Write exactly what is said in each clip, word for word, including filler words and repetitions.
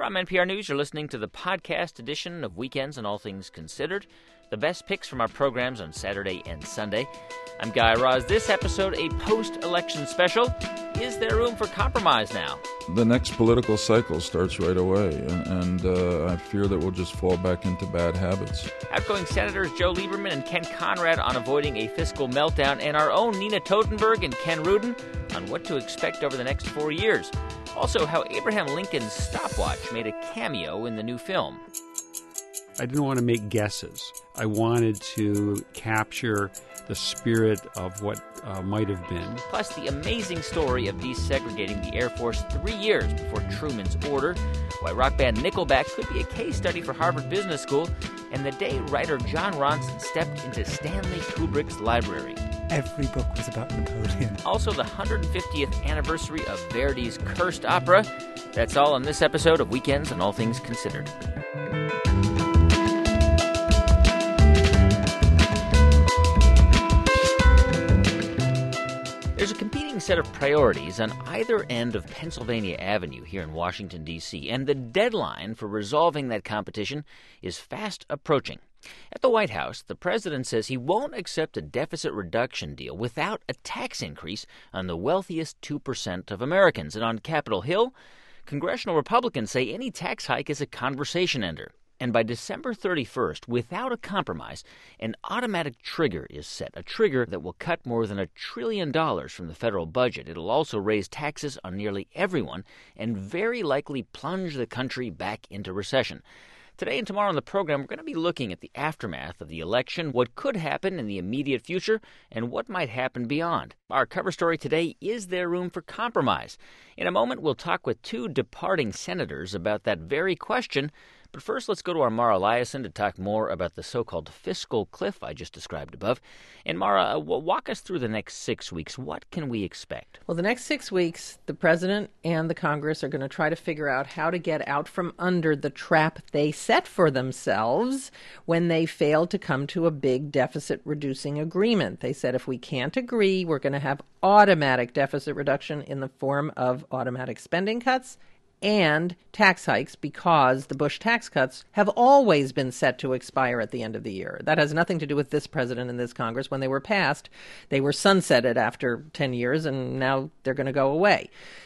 From N P R News, you're listening to the podcast edition of Weekends and All Things Considered, the best picks from our programs on Saturday and Sunday. I'm Guy Raz. This episode, a post-election special. Is there room for compromise now? The next political cycle starts right away, and, and uh, I fear that we'll just fall back into bad habits. Outgoing Senators Joe Lieberman and Ken Conrad on avoiding a fiscal meltdown, and our own Nina Totenberg and Ken Rudin on what to expect over the next four years. Also, how Abraham Lincoln's stopwatch made a cameo in the new film. I didn't want to make guesses. I wanted to capture the spirit of what uh, might have been. Plus, the amazing story of desegregating the Air Force three years before Truman's order, why rock band Nickelback could be a case study for Harvard Business School, and the day writer Jon Ronson stepped into Stanley Kubrick's library. Every book was about Napoleon. Also, the one hundred fiftieth anniversary of Verdi's cursed opera. That's all on this episode of Weekends and All Things Considered. There's a competing set of priorities on either end of Pennsylvania Avenue here in Washington, D C, and the deadline for resolving that competition is fast approaching. At the White House, the president says he won't accept a deficit reduction deal without a tax increase on the wealthiest two percent of Americans. And on Capitol Hill, congressional Republicans say any tax hike is a conversation ender. And by December thirty-first, without a compromise, an automatic trigger is set, a trigger that will cut more than a trillion dollars from the federal budget. It'll also raise taxes on nearly everyone and very likely plunge the country back into recession. Today and tomorrow on the program, we're going to be looking at the aftermath of the election, what could happen in the immediate future, and what might happen beyond. Our cover story today, is there room for compromise? In a moment, we'll talk with two departing senators about that very question. But first, let's go to our Mara Liasson to talk more about the so-called fiscal cliff I just described above. And Mara, uh, walk us through the next six weeks. What can we expect? Well, the next six weeks, the president and the Congress are going to try to figure out how to get out from under the trap they set for themselves when they failed to come to a big deficit-reducing agreement. They said if we can't agree, we're going to have automatic deficit reduction in the form of automatic spending cuts and tax hikes, because the Bush tax cuts have always been set to expire at the end of the year. That has nothing to do with this president and this Congress. When they were passed, they were sunsetted after ten years, and now they're going to go away.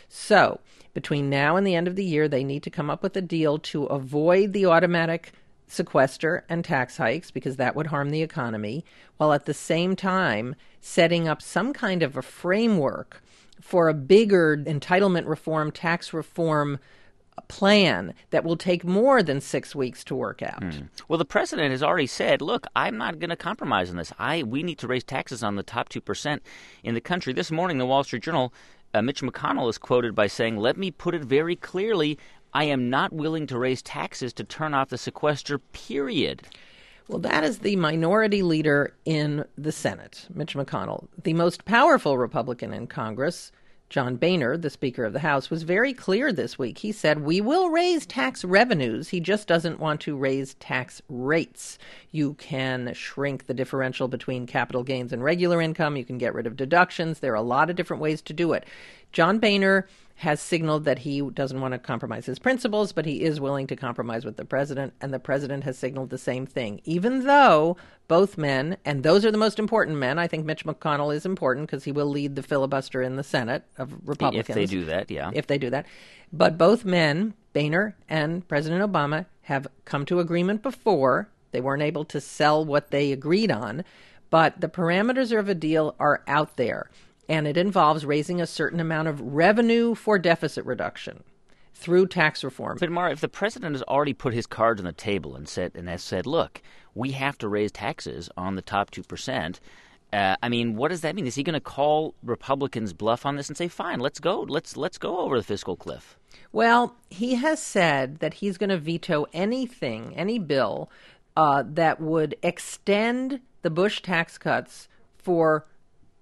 So between now and the end of the year, they need to come up with a deal to avoid the automatic sequester and tax hikes, because that would harm the economy, while at the same time setting up some kind of a framework for a bigger entitlement reform, tax reform plan that will take more than six weeks to work out. Mm. Well, the president has already said, look, I'm not going to compromise on this. I We need to raise taxes on the top two percent in the country. This morning, the Wall Street Journal, uh, Mitch McConnell is quoted by saying, let me put it very clearly, I am not willing to raise taxes to turn off the sequester, period. Well, that is the minority leader in the Senate, Mitch McConnell. The most powerful Republican in Congress, John Boehner, the Speaker of the House, was very clear this week. He said, we will raise tax revenues. He just doesn't want to raise tax rates. You can shrink the differential between capital gains and regular income. You can get rid of deductions. There are a lot of different ways to do it. John Boehner has signaled that he doesn't want to compromise his principles, but he is willing to compromise with the president, and the president has signaled the same thing. Even though both men, and those are the most important men, I think Mitch McConnell is important because he will lead the filibuster in the Senate of Republicans. If they do that, yeah. If they do that. But both men, Boehner and President Obama, have come to agreement before. They weren't able to sell what they agreed on, but the parameters of a deal are out there. And it involves raising a certain amount of revenue for deficit reduction through tax reform. But, Mara, if the president has already put his cards on the table and said, and has said, look, we have to raise taxes on the top two percent, uh, I mean, what does that mean? Is he going to call Republicans bluff on this and say, fine, let's go, let's let's go over the fiscal cliff? Well, he has said that he's going to veto anything, any bill uh, that would extend the Bush tax cuts for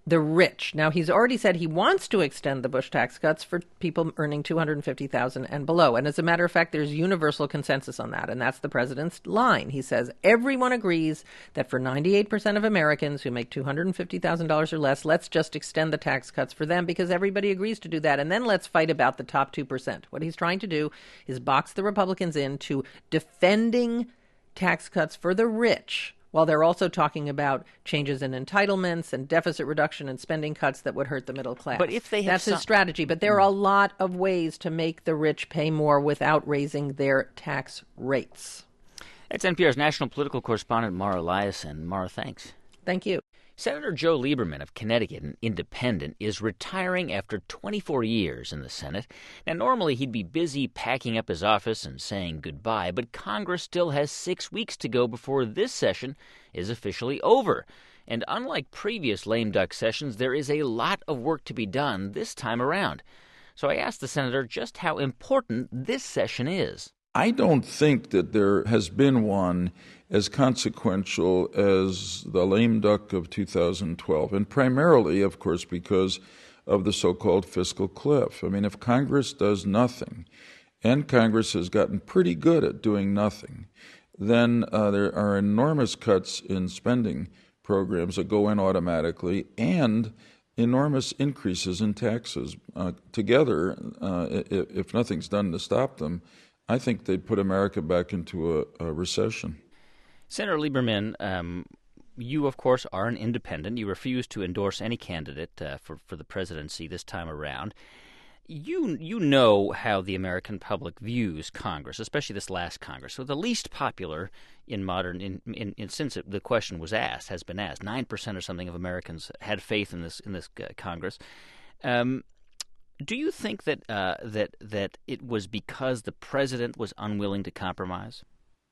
the rich. Now, he's already said he wants to extend the Bush tax cuts for people earning two hundred fifty thousand dollars and below. And as a matter of fact, there's universal consensus on that. And that's the president's line. He says everyone agrees that for ninety-eight percent of Americans who make two hundred fifty thousand dollars or less, let's just extend the tax cuts for them because everybody agrees to do that. And then let's fight about the top two percent. What he's trying to do is box the Republicans into defending tax cuts for the rich, while they're also talking about changes in entitlements and deficit reduction and spending cuts that would hurt the middle class. But if they have That's some... his strategy. But there are a lot of ways to make the rich pay more without raising their tax rates. That's N P R's national political correspondent, Mara Liasson. Mara, thanks. Thank you. Senator Joe Lieberman of Connecticut, an independent, is retiring after twenty-four years in the Senate. Now, normally he'd be busy packing up his office and saying goodbye, but Congress still has six weeks to go before this session is officially over. And unlike previous lame duck sessions, there is a lot of work to be done this time around. So I asked the senator just how important this session is. I don't think that there has been one as consequential as the lame duck of two thousand twelve, and primarily, of course, because of the so-called fiscal cliff. I mean, if Congress does nothing, and Congress has gotten pretty good at doing nothing, then uh, there are enormous cuts in spending programs that go in automatically, and enormous increases in taxes. Uh, together, uh, if, if nothing's done to stop them, I think they'd put America back into a, a recession. Senator Lieberman, um, you, of course, are an independent. You refuse to endorse any candidate uh, for, for the presidency this time around. You you know how the American public views Congress, especially this last Congress. So the least popular in modern, in, in, in since it, the question was asked, has been asked. Nine percent or something of Americans had faith in this in this uh, Congress. Um, do you think that uh, that that it was because the president was unwilling to compromise?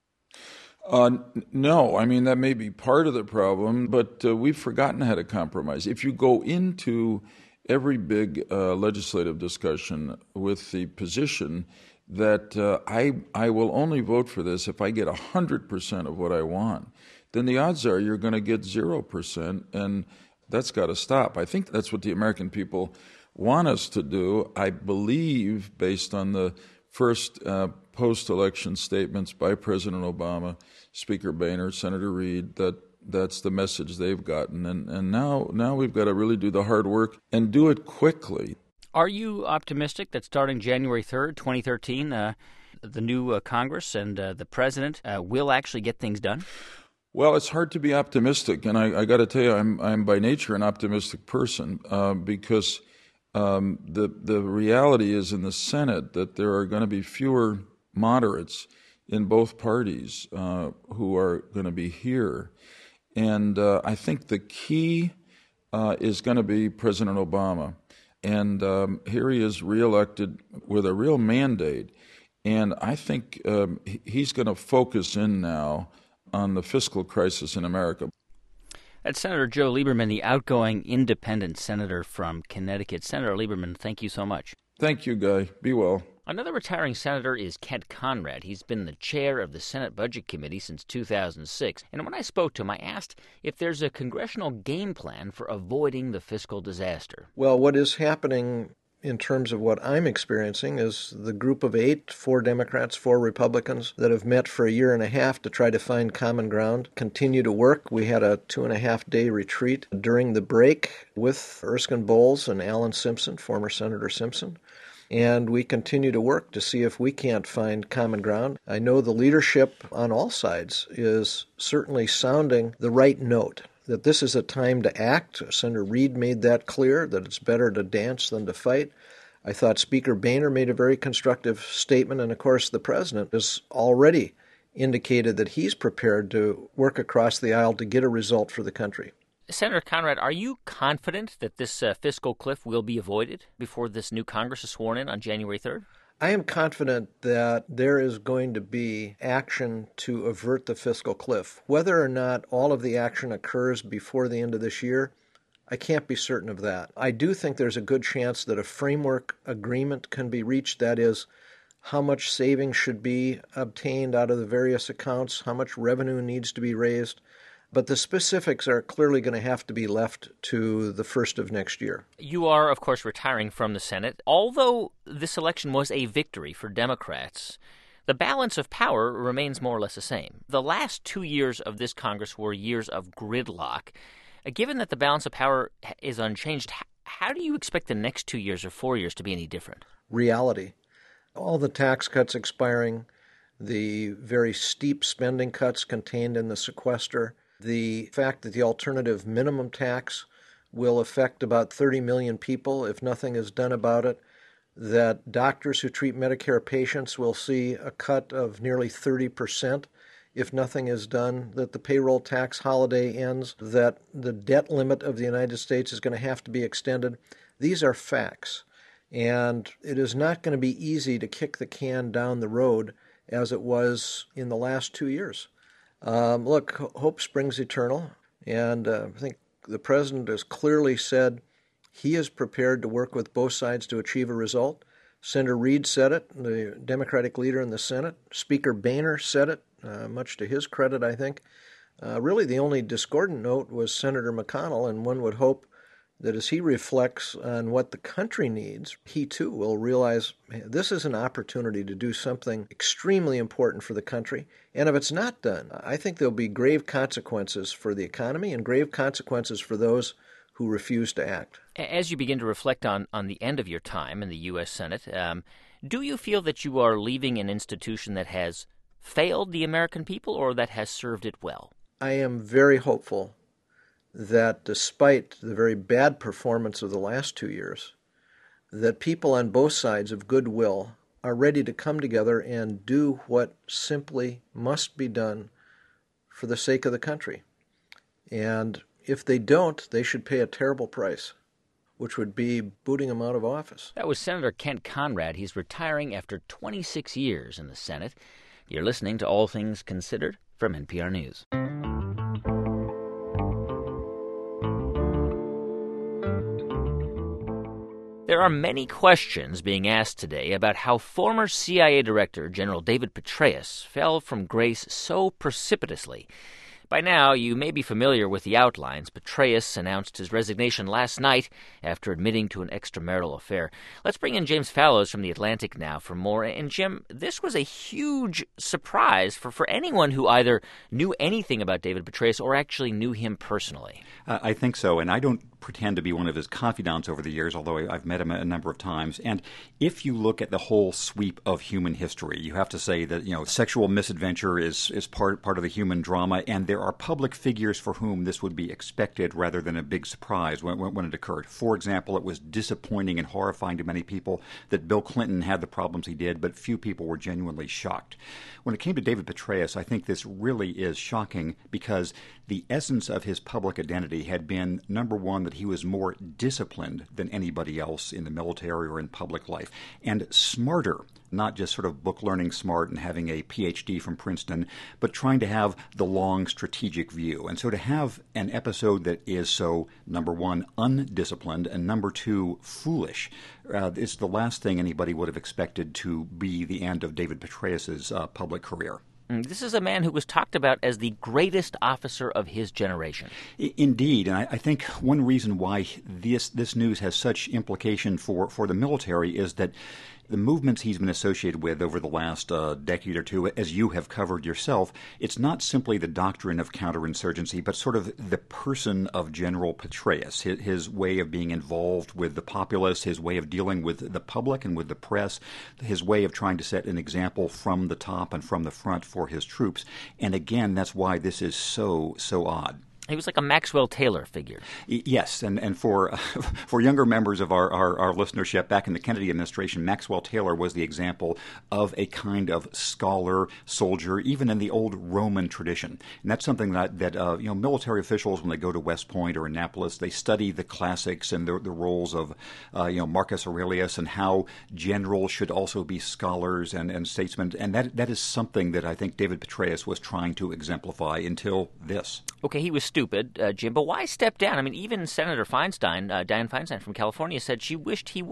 Uh, no, I mean, that may be part of the problem, but uh, we've forgotten how to compromise. If you go into every big uh, legislative discussion with the position that uh, I I will only vote for this if I get one hundred percent of what I want, then the odds are you're going to get zero percent, and that's got to stop. I think that's what the American people want us to do. I believe, based on the first uh, post-election statements by President Obama, Speaker Boehner, Senator Reid, that that's the message they've gotten. And, and now, now we've got to really do the hard work and do it quickly. Are you optimistic that starting January third, twenty thirteen, uh, the new uh, Congress and uh, the president uh, will actually get things done? Well, it's hard to be optimistic, and I, I got to tell you, I'm I'm by nature an optimistic person uh, because um, the the reality is in the Senate that there are going to be fewer moderates in both parties uh, who are going to be here, and uh, I think the key uh, is going to be President Obama, and um, here he is reelected with a real mandate, and I think um, he's going to focus in now on the fiscal crisis in America. That's Senator Joe Lieberman, the outgoing independent senator from Connecticut. Senator Lieberman, thank you so much. Thank you, Guy. Be well. Another retiring senator is Kent Conrad. He's been the chair of the Senate Budget Committee since two thousand six. And when I spoke to him, I asked if there's a congressional game plan for avoiding the fiscal disaster. Well, what is happening in terms of what I'm experiencing is the group of eight, four Democrats, four Republicans, that have met for a year and a half to try to find common ground, continue to work. We had a two and a half day retreat during the break with Erskine Bowles and Alan Simpson, former Senator Simpson. And we continue to work to see if we can't find common ground. I know the leadership on all sides is certainly sounding the right note, that this is a time to act. Senator Reid made that clear, that it's better to dance than to fight. I thought Speaker Boehner made a very constructive statement, and of course the President has already indicated that he's prepared to work across the aisle to get a result for the country. Senator Conrad, are you confident that this uh, fiscal cliff will be avoided before this new Congress is sworn in on January third? I am confident that there is going to be action to avert the fiscal cliff. Whether or not all of the action occurs before the end of this year, I can't be certain of that. I do think there's a good chance that a framework agreement can be reached, that is, how much savings should be obtained out of the various accounts, how much revenue needs to be raised. But the specifics are clearly going to have to be left to the first of next year. You are, of course, retiring from the Senate. Although this election was a victory for Democrats, the balance of power remains more or less the same. The last two years of this Congress were years of gridlock. Given that the balance of power is unchanged, how do you expect the next two years or four years to be any different? Reality. All the tax cuts expiring, the very steep spending cuts contained in the sequester, the fact that the alternative minimum tax will affect about thirty million people if nothing is done about it, that doctors who treat Medicare patients will see a cut of nearly thirty percent if nothing is done, that the payroll tax holiday ends, that the debt limit of the United States is going to have to be extended. These are facts. And it is not going to be easy to kick the can down the road as it was in the last two years. Um, look, hope springs eternal, and uh, I think the president has clearly said he is prepared to work with both sides to achieve a result. Senator Reid said it, the Democratic leader in the Senate. Speaker Boehner said it, uh, much to his credit, I think. Uh, really, the only discordant note was Senator McConnell, and one would hope that as he reflects on what the country needs, he too will realize hey, this is an opportunity to do something extremely important for the country. And if it's not done, I think there'll be grave consequences for the economy and grave consequences for those who refuse to act. As you begin to reflect on, on the end of your time in the U S. Senate, um, do you feel that you are leaving an institution that has failed the American people or that has served it well? I am very hopeful that despite the very bad performance of the last two years, that people on both sides of goodwill are ready to come together and do what simply must be done for the sake of the country. And if they don't, they should pay a terrible price, which would be booting them out of office. That was Senator Kent Conrad. He's retiring after twenty-six years in the Senate. You're listening to All Things Considered from N P R News. There are many questions being asked today about how former C I A Director General David Petraeus fell from grace so precipitously. By now, you may be familiar with the outlines. Petraeus announced his resignation last night after admitting to an extramarital affair. Let's bring in James Fallows from The Atlantic now for more. And Jim, this was a huge surprise for, for anyone who either knew anything about David Petraeus or actually knew him personally. Uh, I think so, and I don't pretend to be one of his confidants over the years, although I've met him a number of times. And if you look at the whole sweep of human history, you have to say that, you know, sexual misadventure is, is part, part of the human drama, and there are public figures for whom this would be expected rather than a big surprise when, when, when it occurred. For example, it was disappointing and horrifying to many people that Bill Clinton had the problems he did, but few people were genuinely shocked. When it came to David Petraeus, I think this really is shocking because the essence of his public identity had been, number one, that he was more disciplined than anybody else in the military or in public life, and smarter, not just sort of book-learning smart and having a P H D from Princeton, but trying to have the long strategic view. And so to have an episode that is so, number one, undisciplined, and number two, foolish, uh, is the last thing anybody would have expected to be the end of David Petraeus's uh, public career. This is a man who was talked about as the greatest officer of his generation. Indeed, and I, I think one reason why this this news has such implication for, for the military is that the movements he's been associated with over the last uh, decade or two, as you have covered yourself, it's not simply the doctrine of counterinsurgency, but sort of the person of General Petraeus, his, his way of being involved with the populace, his way of dealing with the public and with the press, his way of trying to set an example from the top and from the front for his troops. And again, that's why this is so, so odd. He was like a Maxwell Taylor figure. Yes, and, and for uh, for younger members of our, our, our listenership, back in the Kennedy administration, Maxwell Taylor was the example of a kind of scholar, soldier, even in the old Roman tradition. And that's something that, that uh, you know, military officials, when they go to West Point or Annapolis, they study the classics and the, the roles of uh, you know, Marcus Aurelius and how generals should also be scholars and, and statesmen. And that that is something that I think David Petraeus was trying to exemplify until this. Okay, he was stupid, uh, Jim, but why step down? I mean, even Senator Feinstein, uh, Dianne Feinstein from California, said she wished he wouldn't.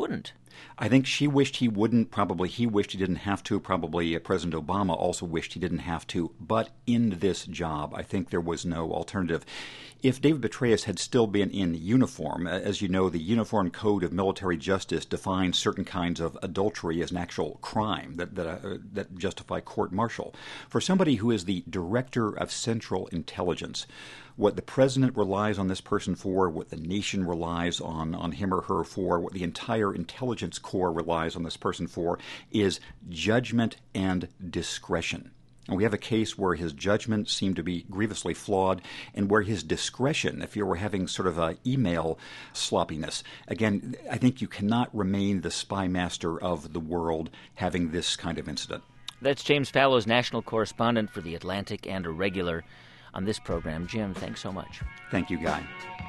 I think she wished he wouldn't. Probably he wished he didn't have to. Probably uh, President Obama also wished he didn't have to. But in this job, I think there was no alternative. If David Petraeus had still been in uniform, as you know, the Uniform Code of Military Justice defines certain kinds of adultery as an actual crime that that, uh, that justify court-martial. For somebody who is the Director of Central Intelligence, what the president relies on this person for, what the nation relies on, on him or her for, what the entire intelligence corps relies on this person for, is judgment and discretion. And we have a case where his judgment seemed to be grievously flawed and where his discretion, if you were having sort of a email sloppiness, again, I think you cannot remain the spy master of the world having this kind of incident. That's James Fallows, national correspondent for The Atlantic and a regular on this program. Jim, thanks so much. Thank you, Guy.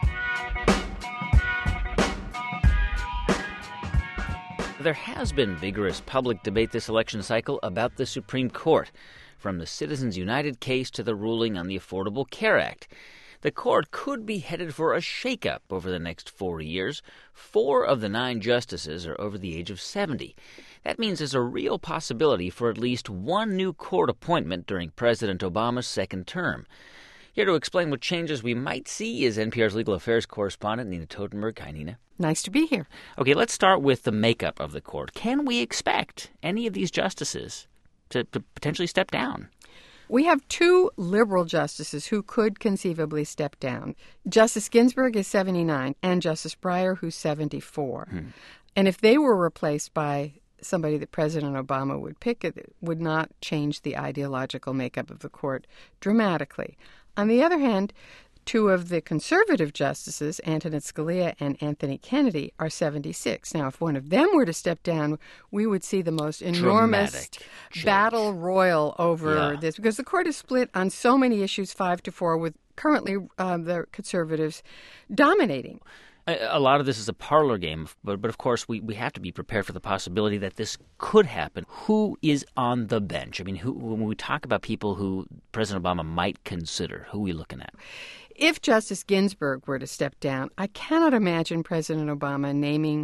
There has been vigorous public debate this election cycle about the Supreme Court, from the Citizens United case to the ruling on the Affordable Care Act. The court could be headed for a shakeup over the next four years. Four of the nine justices are over the age of seventy. That means there's a real possibility for at least one new court appointment during President Obama's second term. Here to explain what changes we might see is N P R's legal affairs correspondent Nina Totenberg. Hi, Nina. Nice to be here. Okay, let's start with the makeup of the court. Can we expect any of these justices to, to potentially step down? We have two liberal justices who could conceivably step down. Justice Ginsburg is seventy-nine, and Justice Breyer, who's seventy-four. Hmm. And if they were replaced by somebody that President Obama would pick, it would not change the ideological makeup of the court dramatically. On the other hand, two of the conservative justices, Antonin Scalia and Anthony Kennedy, are seventy-six. Now, if one of them were to step down, we would see the most enormous battle royal over yeah. this, because the court is split on so many issues, five to four, with currently uh, the conservatives dominating. A lot of this is a parlor game, but, but of course we, we have to be prepared for the possibility that this could happen. Who is on the bench? I mean, who, when we talk about people who President Obama might consider, who are we looking at? If Justice Ginsburg were to step down, I cannot imagine President Obama naming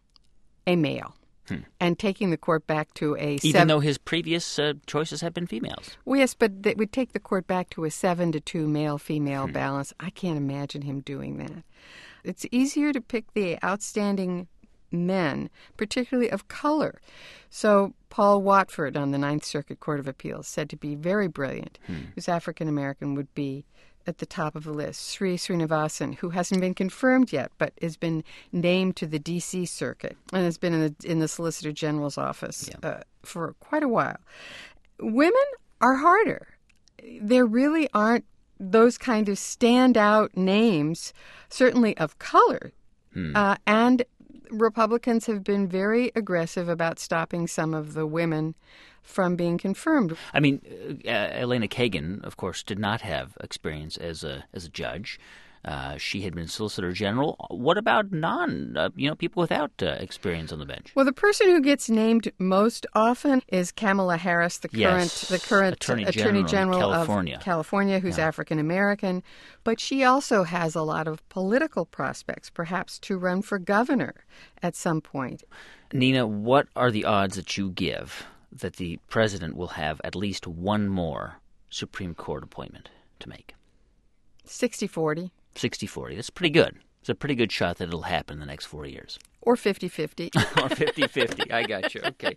a male hmm. and taking the court back to a... Even seven... though his previous uh, choices have been females. Well, yes, but it would take the court back to a seven to two male-female hmm. balance. I can't imagine him doing that. It's easier to pick the outstanding men, particularly of color. So Paul Watford on the Ninth Circuit Court of Appeals, said to be very brilliant, hmm. who's African-American, would be at the top of the list. Sri Srinivasan, who hasn't been confirmed yet, but has been named to the D C Circuit and has been in the, in the Solicitor General's office yeah. uh, for quite a while. Women are harder. There really aren't those kind of standout names, certainly of color. Hmm. Uh, and Republicans have been very aggressive about stopping some of the women from being confirmed. I mean, uh, Elena Kagan, of course, did not have experience as a as a judge. Uh, she had been Solicitor General. What about non, uh, you know, people without uh, experience on the bench? Well, the person who gets named most often is Kamala Harris, the current yes, the current Attorney, Attorney General, General California. of California, who's yeah. African American. But she also has a lot of political prospects, perhaps to run for governor at some point. Nina, what are the odds that you give that the president will have at least one more Supreme Court appointment to make? sixty forty. sixty forty. That's pretty good. It's a pretty good shot that it'll happen in the next four years. Or fifty-fifty. Or fifty-fifty. I got you. Okay.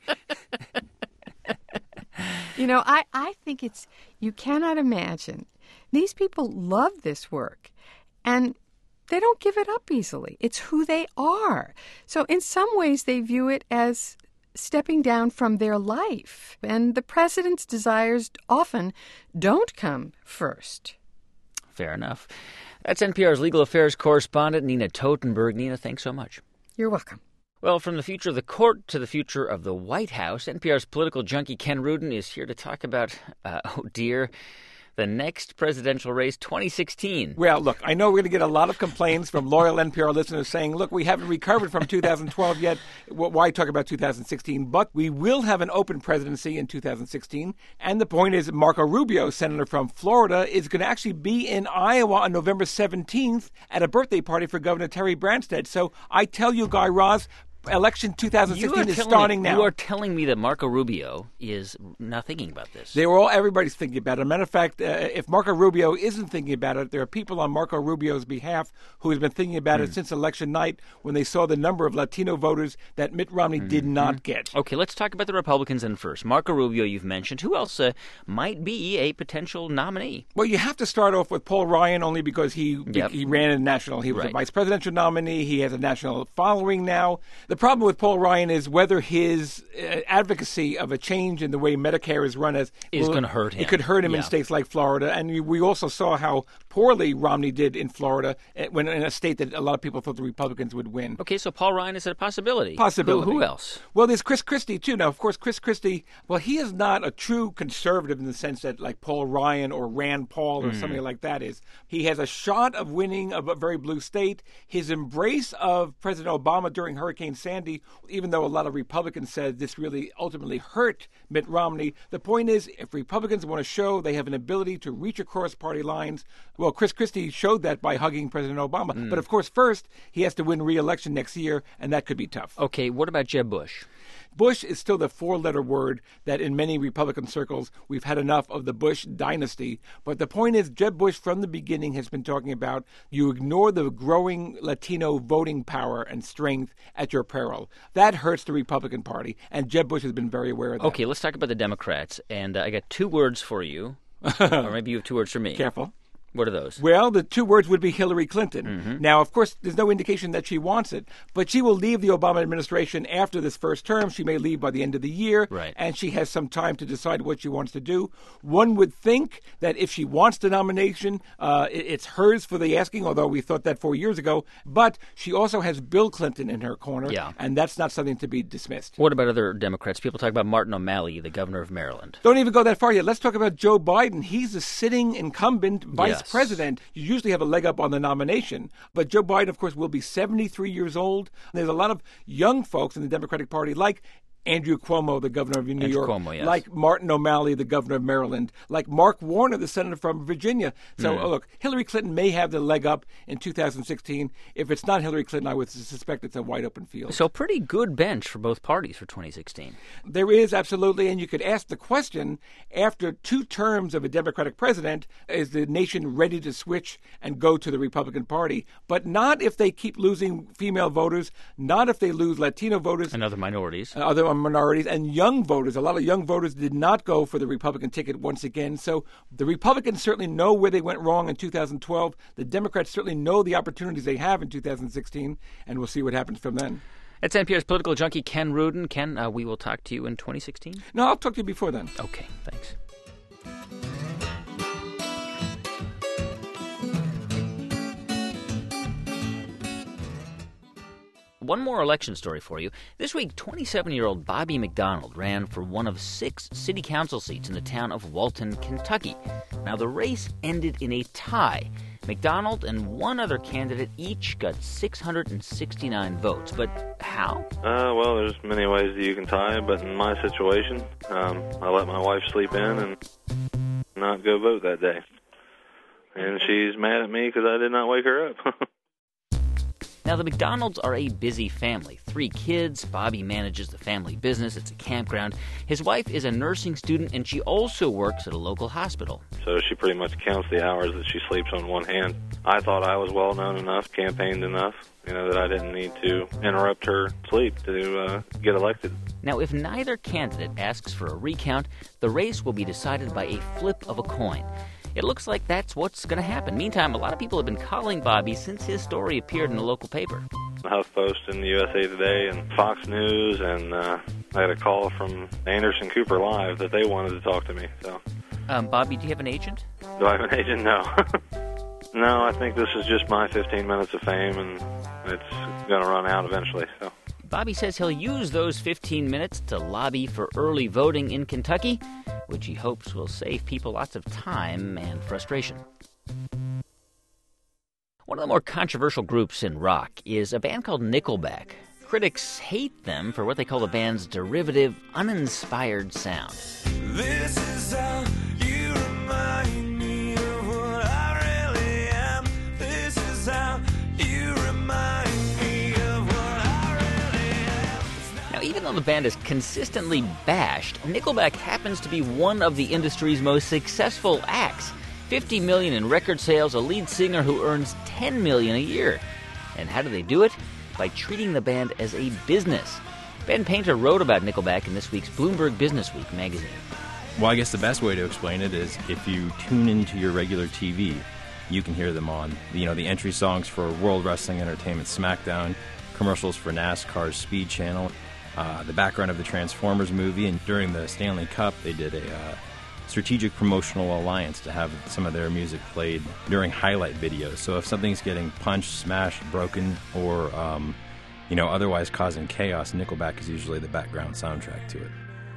You know, I, I think it's, you cannot imagine. These people love this work, and they don't give it up easily. It's who they are. So in some ways, they view it as stepping down from their life. And the president's desires often don't come first. Fair enough. That's N P R's legal affairs correspondent, Nina Totenberg. Nina, thanks so much. You're welcome. Well, from the future of the court to the future of the White House, N P R's political junkie Ken Rudin is here to talk about, uh, oh dear, the next presidential race, twenty sixteen. Well, look, I know we're going to get a lot of complaints from loyal N P R listeners saying, look, we haven't recovered from two thousand twelve yet. Why talk about two thousand sixteen? But we will have an open presidency in two thousand sixteen. And the point is Marco Rubio, senator from Florida, is going to actually be in Iowa on November seventeenth at a birthday party for Governor Terry Branstad. So I tell you, Guy Raz, Election twenty sixteen is telling starting me, now. You are telling me that Marco Rubio is not thinking about this. They were all, everybody's thinking about it. Matter of fact, uh, if Marco Rubio isn't thinking about it, there are people on Marco Rubio's behalf who has been thinking about mm. it since election night when they saw the number of Latino voters that Mitt Romney mm-hmm. did not get. Okay, let's talk about the Republicans then first. Marco Rubio, you've mentioned. Who else uh, might be a potential nominee? Well, you have to start off with Paul Ryan only because he yep. he ran a national. He was right. a vice presidential nominee. He has a national following now. The problem with Paul Ryan is whether his uh, advocacy of a change in the way Medicare is run as is well, going to hurt him. It could hurt him yeah. in states like Florida, and we also saw how poorly Romney did in Florida, when in a state that a lot of people thought the Republicans would win. Okay, so Paul Ryan is a possibility. Possibility. Who, who else? Well, there's Chris Christie too. Now, of course, Chris Christie. Well, he is not a true conservative in the sense that like Paul Ryan or Rand Paul or mm. something like that is. He has a shot of winning a very blue state. His embrace of President Obama during Hurricane Sandy, even though a lot of Republicans said this really ultimately hurt Mitt Romney, the point is, if Republicans want to show they have an ability to reach across party lines, well, Chris Christie showed that by hugging President Obama. Mm. But of course, first, he has to win re-election next year, and that could be tough. Okay, what about Jeb Bush? Bush is still the four-letter word that in many Republican circles we've had enough of the Bush dynasty. But the point is, Jeb Bush from the beginning has been talking about you ignore the growing Latino voting power and strength at your peril. That hurts the Republican Party, and Jeb Bush has been very aware of that. Okay, let's talk about the Democrats. And uh, I got two words for you, or maybe you have two words for me. Careful. What are those? Well, the two words would be Hillary Clinton. Mm-hmm. Now, of course, there's no indication that she wants it, but she will leave the Obama administration after this first term. She may leave by the end of the year, right. and she has some time to decide what she wants to do. One would think that if she wants the nomination, uh, it, it's hers for the asking, although we thought that four years ago, but she also has Bill Clinton in her corner, yeah. and that's not something to be dismissed. What about other Democrats? People talk about Martin O'Malley, the governor of Maryland. Don't even go that far yet. Let's talk about Joe Biden. He's a sitting incumbent vice yes. president. You usually have a leg up on the nomination. But Joe Biden, of course, will be seventy-three years old. There's a lot of young folks in the Democratic Party, like Andrew Cuomo, the governor of New Andrew York, Cuomo, yes. like Martin O'Malley, the governor of Maryland, like Mark Warner, the senator from Virginia. So, mm. oh, look, Hillary Clinton may have the leg up in two thousand sixteen. If it's not Hillary Clinton, I would suspect it's a wide open field. So pretty good bench for both parties for twenty sixteen. There is, absolutely, and you could ask the question, after two terms of a Democratic president, is the nation ready to switch and go to the Republican Party? But not if they keep losing female voters, not if they lose Latino voters. And other minorities. Uh, other minorities and young voters. A lot of young voters did not go for the Republican ticket once again. So the Republicans certainly know where they went wrong in two thousand twelve. The Democrats certainly know the opportunities they have in two thousand sixteen, and we'll see what happens from then. That's N P R's political junkie, Ken Rudin. Ken, uh, we will talk to you in twenty sixteen? No, I'll talk to you before then. Okay, thanks. One more election story for you. This week, twenty-seven-year-old Bobby McDonald ran for one of six city council seats in the town of Walton, Kentucky. Now, the race ended in a tie. McDonald and one other candidate each got six hundred sixty-nine votes. But how? Uh, well, there's many ways that you can tie, but in my situation, um, I let my wife sleep in and not go vote that day. And she's mad at me because I did not wake her up. Now, the McDonalds are a busy family. Three kids. Bobby manages the family business. It's a campground. His wife is a nursing student, and she also works at a local hospital. So she pretty much counts the hours that she sleeps on one hand. I thought I was well-known enough, campaigned enough, you know, that I didn't need to interrupt her sleep to uh, get elected. Now, if neither candidate asks for a recount, the race will be decided by a flip of a coin. It looks like that's what's going to happen. Meantime, a lot of people have been calling Bobby since his story appeared in a local paper. The HuffPost and the U S A Today and Fox News, and uh, I had a call from Anderson Cooper Live that they wanted to talk to me. So, um, Bobby, do you have an agent? Do I have an agent? No. No, I think this is just my fifteen minutes of fame, and it's going to run out eventually. So. Bobby says he'll use those fifteen minutes to lobby for early voting in Kentucky, which he hopes will save people lots of time and frustration. One of the more controversial groups in rock is a band called Nickelback. Critics hate them for what they call the band's derivative, uninspired sound. This is how you remind me of what I really am. This is how you remind me of what I really am. band is consistently bashed, Nickelback happens to be one of the industry's most successful acts. fifty million dollars in record sales, a lead singer who earns ten million dollars a year. And how do they do it? By treating the band as a business. Ben Painter wrote about Nickelback in this week's Bloomberg Businessweek magazine. Well, I guess the best way to explain it is if you tune into your regular T V, you can hear them on, you know, the entry songs for World Wrestling Entertainment SmackDown, commercials for NASCAR's Speed Channel, uh, the background of the Transformers movie, and during the Stanley Cup, they did a uh, strategic promotional alliance to have some of their music played during highlight videos. So if something's getting punched, smashed, broken, or um, you know, otherwise causing chaos, Nickelback is usually the background soundtrack to it.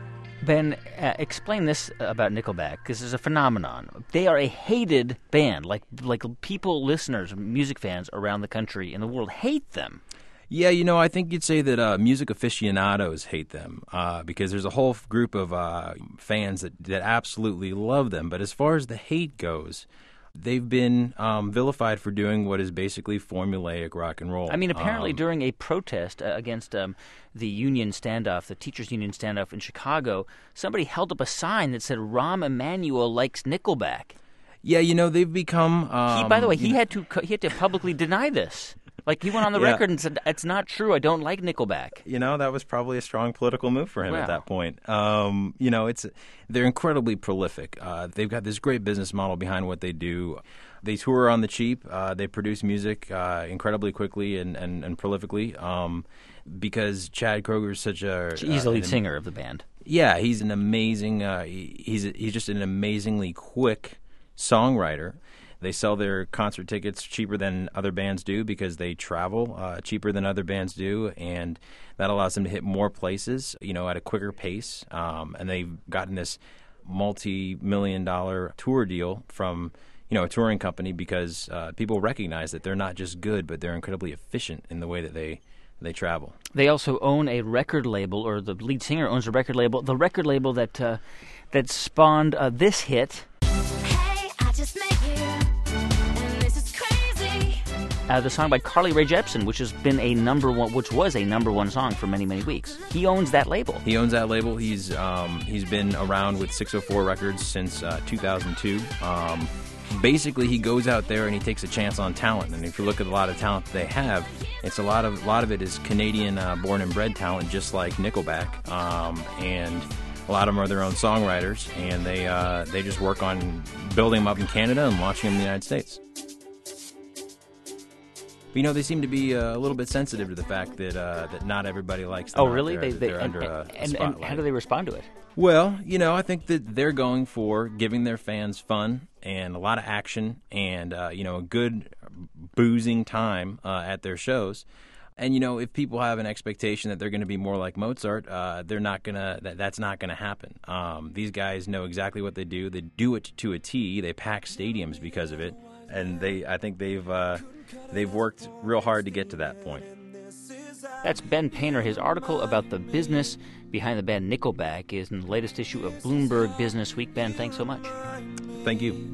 Ben, uh, explain this about Nickelback. This is a phenomenon. They are a hated band. Like like people, listeners, music fans around the country and the world hate them. Yeah, you know, I think you'd say that uh, music aficionados hate them uh, because there's a whole group of uh, fans that, that absolutely love them. But as far as the hate goes, they've been um, vilified for doing what is basically formulaic rock and roll. I mean, apparently um, during a protest uh, against um, the union standoff, the teachers' union standoff in Chicago, somebody held up a sign that said, Rahm Emanuel likes Nickelback. Yeah, you know, they've become... Um, he, by the way, he had to he had to publicly deny this. Like, he went on the yeah. record and said, it's not true, I don't like Nickelback. You know, that was probably a strong political move for him wow. at that point. Um, you know, it's they're incredibly prolific. Uh, they've got this great business model behind what they do. They tour on the cheap. Uh, they produce music uh, incredibly quickly and, and, and prolifically um, because Chad Kroeger is such a... He's the lead uh, singer of the band. Yeah, he's an amazing... Uh, he, he's he's just an amazingly quick songwriter. They sell their concert tickets cheaper than other bands do because they travel uh, cheaper than other bands do, and that allows them to hit more places, you know, at a quicker pace. Um, and they've gotten this multi-million dollar tour deal from, you know, a touring company because uh, people recognize that they're not just good, but they're incredibly efficient in the way that they they travel. They also own a record label, or the lead singer owns a record label, the record label that uh, that spawned uh, this hit. Hey, I just met you, and this is crazy. Uh, the song by Carly Rae Jepsen, which has been a number one, which was a number one song for many, many weeks. He owns that label. He owns that label. He's um, he's been around with six oh four Records since uh, two thousand two. Um, basically, he goes out there and he takes a chance on talent. And if you look at a lot of talent that they have, it's a lot of a lot of it is Canadian uh, born and bred talent, just like Nickelback, um, and a lot of them are their own songwriters, and they uh, they just work on building them up in Canada and launching them in the United States. But, you know, they seem to be uh, a little bit sensitive to the fact that uh, that not everybody likes them. Oh, really? There, they, they, they're and, under a, a and, spotlight. and how do they respond to it? Well, you know, I think that they're going for giving their fans fun and a lot of action and, uh, you know, a good boozing time uh, at their shows. And, you know, if people have an expectation that they're going to be more like Mozart, uh, they're not going to, that, that's not going to happen. Um, these guys know exactly what they do. They do it to a T. They pack stadiums because of it. And they, I think they've, uh, they've worked real hard to get to that point. That's Ben Painter. His article about the business behind the band Nickelback is in the latest issue of Bloomberg Businessweek. Ben, thanks so much. Thank you.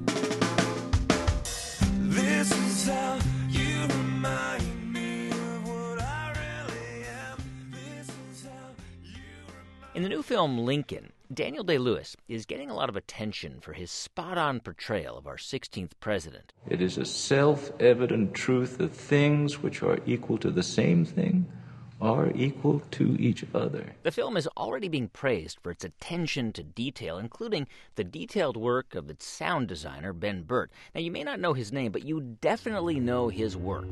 This is how you remind me of what I really am. This is how you remind In the new film Lincoln, Daniel Day-Lewis is getting a lot of attention for his spot-on portrayal of our sixteenth president. It is a self-evident truth that things which are equal to the same thing are equal to each other. The film is already being praised for its attention to detail, including the detailed work of its sound designer, Ben Burtt. Now, you may not know his name, but you definitely know his work.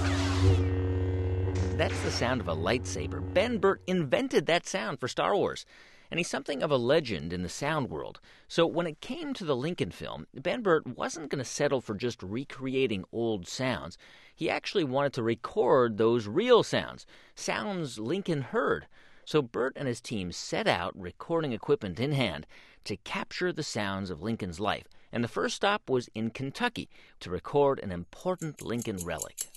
That's the sound of a lightsaber. Ben Burtt invented that sound for Star Wars. And he's something of a legend in the sound world. So when it came to the Lincoln film, Ben Burtt wasn't going to settle for just recreating old sounds. He actually wanted to record those real sounds, sounds Lincoln heard. So Burtt and his team set out, recording equipment in hand, to capture the sounds of Lincoln's life. And the first stop was in Kentucky to record an important Lincoln relic.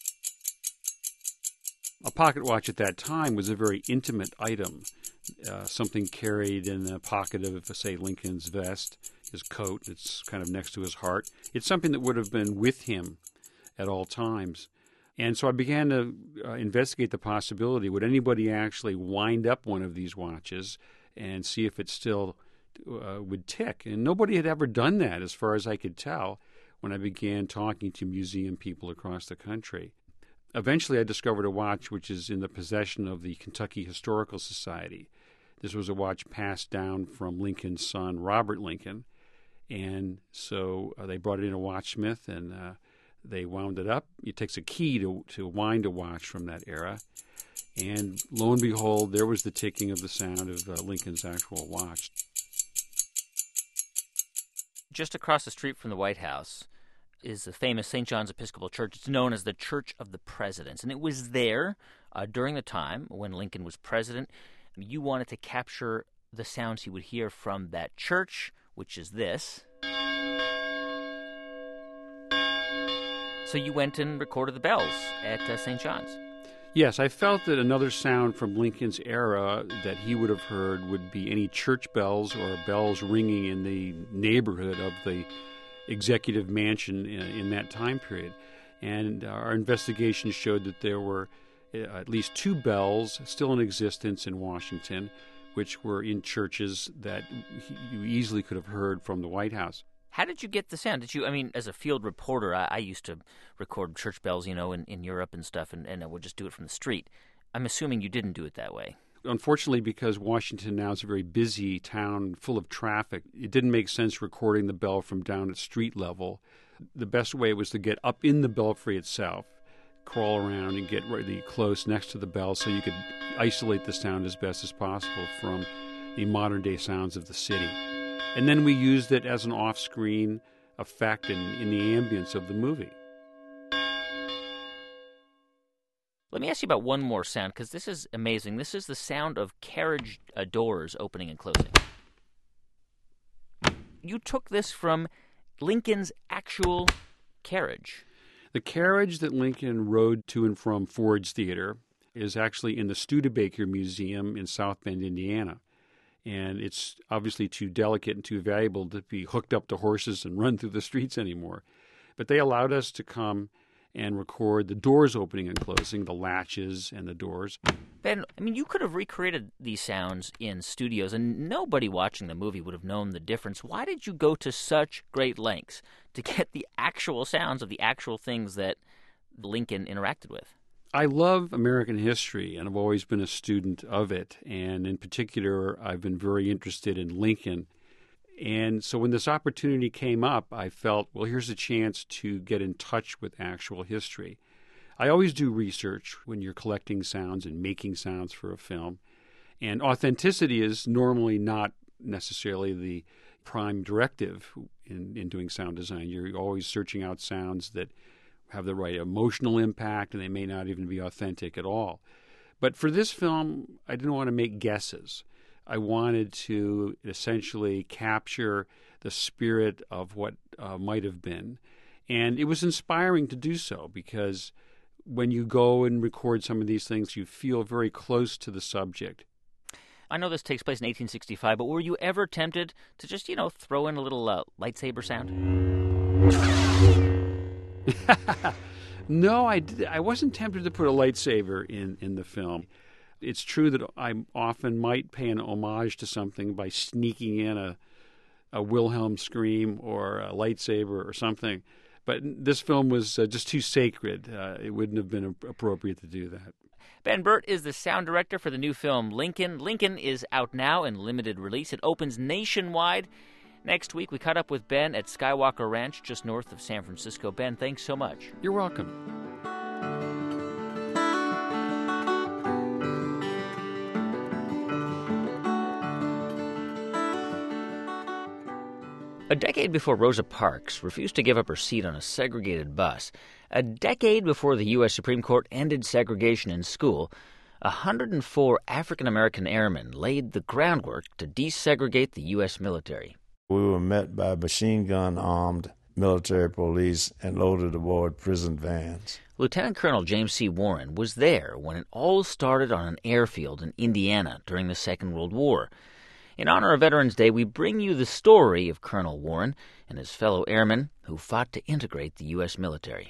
A pocket watch at that time was a very intimate item. Uh, something carried in the pocket of, say, Lincoln's vest, his coat. It's kind of next to his heart. It's something that would have been with him at all times. And so I began to uh, investigate the possibility, would anybody actually wind up one of these watches and see if it still uh, would tick? And nobody had ever done that, as far as I could tell, when I began talking to museum people across the country. Eventually, I discovered a watch which is in the possession of the Kentucky Historical Society. This was a watch passed down from Lincoln's son, Robert Lincoln. And so uh, they brought it in a watchsmith, and uh, they wound it up. It takes a key to, to wind a watch from that era. And lo and behold, there was the ticking of the sound of uh, Lincoln's actual watch. Just across the street from the White House is the famous Saint John's Episcopal Church. It's known as the Church of the Presidents. And it was there uh, during the time when Lincoln was president. You wanted to capture the sounds you would hear from that church, which is this. So you went and recorded the bells at uh, Saint John's. Yes, I felt that another sound from Lincoln's era that he would have heard would be any church bells or bells ringing in the neighborhood of the executive mansion in, in that time period. And our investigation showed that there were at least two bells still in existence in Washington, which were in churches that you easily could have heard from the White House. How did you get the sound? Did you, I mean, as a field reporter, I, I used to record church bells, you know, in, in Europe and stuff, and, and I would just do it from the street. I'm assuming you didn't do it that way. Unfortunately, because Washington now is a very busy town full of traffic, it didn't make sense recording the bell from down at street level. The best way was to get up in the belfry itself, crawl around and get really close next to the bell so you could isolate the sound as best as possible from the modern-day sounds of the city. And then we used it as an off-screen effect in, in the ambience of the movie. Let me ask you about one more sound, because this is amazing. This is the sound of carriage uh, doors opening and closing. You took this from Lincoln's actual carriage. The carriage that Lincoln rode to and from Ford's Theater is actually in the Studebaker Museum in South Bend, Indiana. And it's obviously too delicate and too valuable to be hooked up to horses and run through the streets anymore. But they allowed us to come and record the doors opening and closing, the latches and the doors. Ben, I mean, you could have recreated these sounds in studios, and nobody watching the movie would have known the difference. Why did you go to such great lengths to get the actual sounds of the actual things that Lincoln interacted with? I love American history, and I've always been a student of it. And in particular, I've been very interested in Lincoln. And so when this opportunity came up, I felt, well, here's a chance to get in touch with actual history. I always do research when you're collecting sounds and making sounds for a film. And authenticity is normally not necessarily the prime directive in, in doing sound design. You're always searching out sounds that have the right emotional impact, and they may not even be authentic at all. But for this film, I didn't want to make guesses. I wanted to essentially capture the spirit of what uh, might have been. And it was inspiring to do so, because when you go and record some of these things, you feel very close to the subject. I know this takes place in eighteen sixty-five, but were you ever tempted to just, you know, throw in a little uh, lightsaber sound? No, I, did, I wasn't tempted to put a lightsaber in, in the film. It's true that I often might pay an homage to something by sneaking in a, a Wilhelm scream or a lightsaber or something. But this film was uh, just too sacred. Uh, it wouldn't have been appropriate to do that. Ben Burtt is the sound director for the new film Lincoln. Lincoln is out now in limited release. It opens nationwide next week. We caught up with Ben at Skywalker Ranch just north of San Francisco. Ben, thanks so much. You're welcome. A decade before Rosa Parks refused to give up her seat on a segregated bus, a decade before the U S Supreme Court ended segregation in school, one hundred four African-American airmen laid the groundwork to desegregate the U S military. We were met by machine gun-armed military police and loaded aboard prison vans. Lieutenant Colonel James C. Warren was there when it all started on an airfield in Indiana during the Second World War. In honor of Veterans Day, we bring you the story of Colonel Warren and his fellow airmen who fought to integrate the U S military.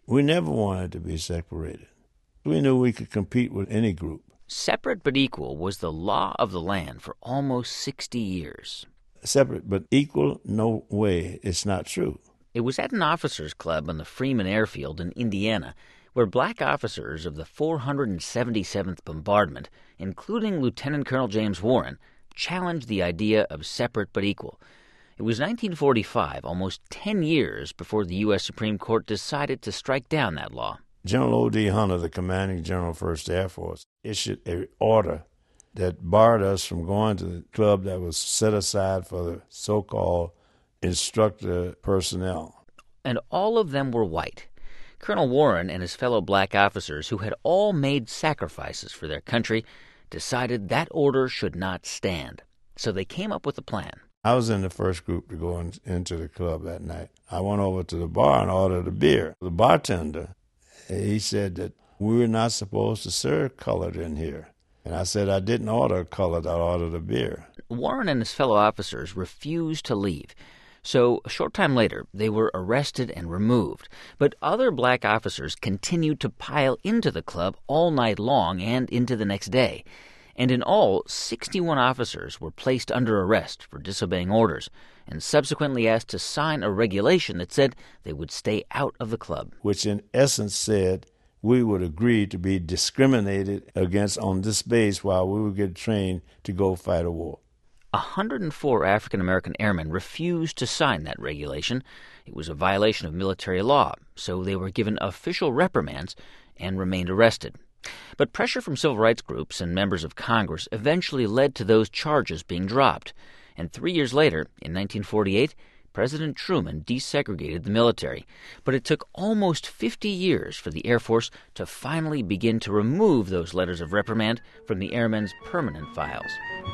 We never wanted to be separated. We knew we could compete with any group. Separate but equal was the law of the land for almost sixty years. Separate but equal? No way. It's not true. It was at an officers' club on the Freeman Airfield in Indiana where black officers of the four hundred seventy-seventh Bombardment, including Lieutenant Colonel James Warren, challenged the idea of separate but equal. It was nineteen forty-five, almost ten years before the U S Supreme Court decided to strike down that law. General O D. Hunter, the commanding general of First Air Force, issued an order that barred us from going to the club that was set aside for the so-called instructor personnel. And all of them were white. Colonel Warren and his fellow black officers, who had all made sacrifices for their country, decided that order should not stand. So they came up with a plan. I was in the first group to go in, into the club that night. I went over to the bar and ordered a beer. The bartender, he said that we were not supposed to serve colored in here. And I said I didn't order colored, I ordered a beer. Warren and his fellow officers refused to leave. So a short time later, they were arrested and removed. But other black officers continued to pile into the club all night long and into the next day. And in all, sixty-one officers were placed under arrest for disobeying orders and subsequently asked to sign a regulation that said they would stay out of the club. Which in essence said we would agree to be discriminated against on this base while we would get trained to go fight a war. one hundred four African-American airmen refused to sign that regulation. It was a violation of military law, so they were given official reprimands and remained arrested. But pressure from civil rights groups and members of Congress eventually led to those charges being dropped. And three years later, in nineteen forty-eight, President Truman desegregated the military. But it took almost fifty years for the Air Force to finally begin to remove those letters of reprimand from the airmen's permanent files.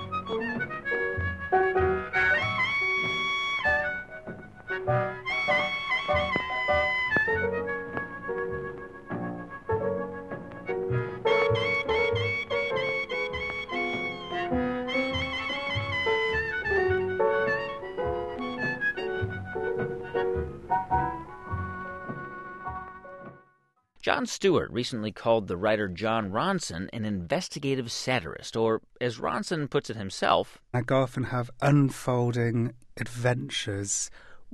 Jon Stewart recently called the writer Jon Ronson an investigative satirist, or, as Ronson puts it himself, I go off and have unfolding adventures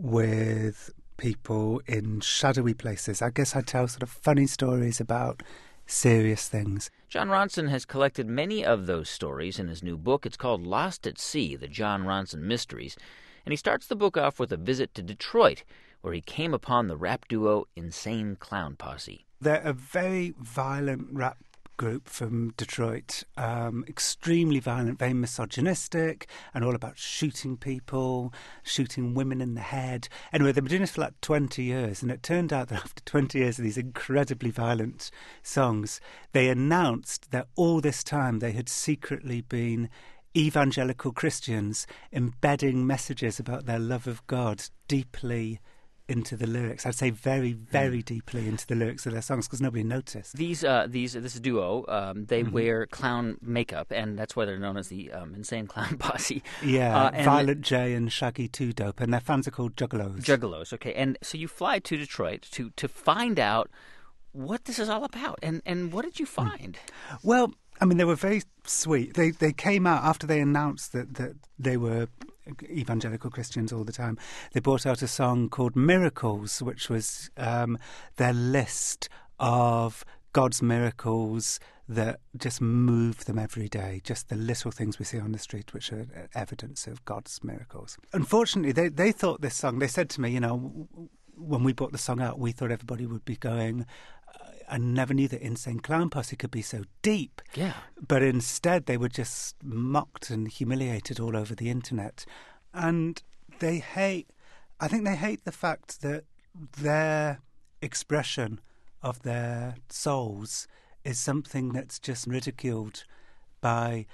with people in shadowy places. I guess I tell sort of funny stories about serious things. Jon Ronson has collected many of those stories in his new book. It's called Lost at Sea, The Jon Ronson Mysteries. And he starts the book off with a visit to Detroit, where he came upon the rap duo Insane Clown Posse. They're a very violent rap group from Detroit, um, extremely violent, very misogynistic, and all about shooting people, shooting women in the head. Anyway, they've been doing this for like twenty years, and it turned out that after twenty years of these incredibly violent songs, they announced that all this time they had secretly been evangelical Christians embedding messages about their love of God deeply into the lyrics. I'd say very, very deeply into the lyrics of their songs because nobody noticed. These, uh, these, this duo, um, they Mm-hmm. wear clown makeup, and that's why they're known as the um, Insane Clown Posse. Yeah, uh, and Violent J and Shaggy Two Dope, and their fans are called Juggalos. Juggalos, okay. And so you fly to Detroit to to find out what this is all about, and and what did you find? Well, I mean, they were very sweet. They they came out after they announced that, that they were evangelical Christians all the time. They brought out a song called Miracles, which was um, their list of God's miracles that just move them every day, just the little things we see on the street which are evidence of God's miracles. Unfortunately, they, they thought this song, they said to me, you know, when we brought the song out, we thought everybody would be going, I never knew that Insane Clown Posse could be so deep. Yeah. But instead, they were just mocked and humiliated all over the internet. And they hate, I think they hate the fact that their expression of their souls is something that's just ridiculed by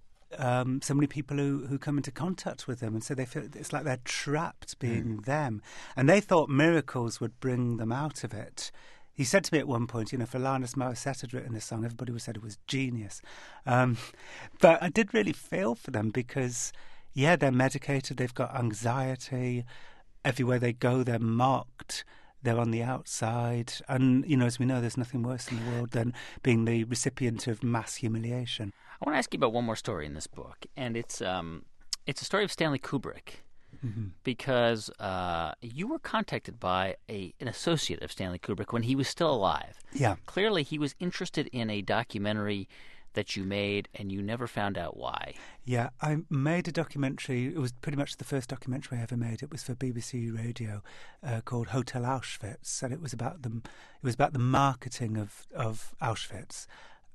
um, so many people who, who come into contact with them. And so they feel it's like they're trapped being mm. them. And they thought miracles would bring them out of it. He said to me at one point, you know, if Alanis Morissette had written this song, everybody would have said it was genius. Um, but I did really feel for them because, yeah, they're medicated, they've got anxiety. Everywhere they go, they're mocked. they're on the outside. And, you know, as we know, there's nothing worse in the world than being the recipient of mass humiliation. I want to ask you about one more story in this book, and it's um, it's a story of Stanley Kubrick, Mm-hmm. because uh, you were contacted by a an associate of Stanley Kubrick when he was still alive. Yeah. Clearly, he was interested in a documentary that you made, and you never found out why. Yeah, I made a documentary. It was pretty much the first documentary I ever made. It was for B B C Radio, uh, called Hotel Auschwitz, and it was about the it was about the marketing of of Auschwitz.